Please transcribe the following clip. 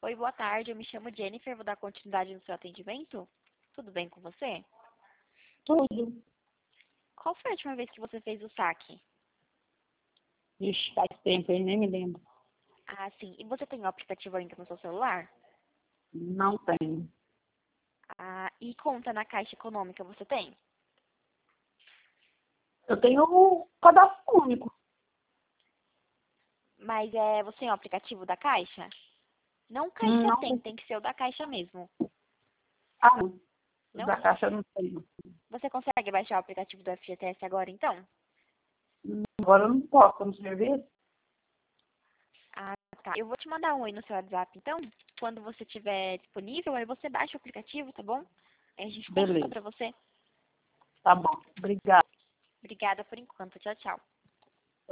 Oi, boa tarde. Eu me chamo Jennifer, vou dar continuidade no seu atendimento. Tudo bem com você? Tudo. Qual foi a última vez que você fez o saque? Ixi, faz tempo, eu nem me lembro. Ah, sim. E você tem o aplicativo ainda no seu celular? Não tenho. Ah, e conta na Caixa Econômica você tem? Eu tenho o cadastro único. Mas você tem o aplicativo da Caixa? Não, Caixa Não tem tenho. que ser o da Caixa mesmo. Ah, não. O Não? da Caixa eu não tenho. Você consegue baixar o aplicativo do FGTS agora, então? Agora eu não posso no serviço. Ah, tá. Eu vou te mandar um aí no seu WhatsApp, então. Quando você estiver disponível, aí você baixa o aplicativo, tá bom? Aí a gente consulta Beleza. pra você. Tá bom. Obrigada. Obrigada por enquanto. Tchau, tchau.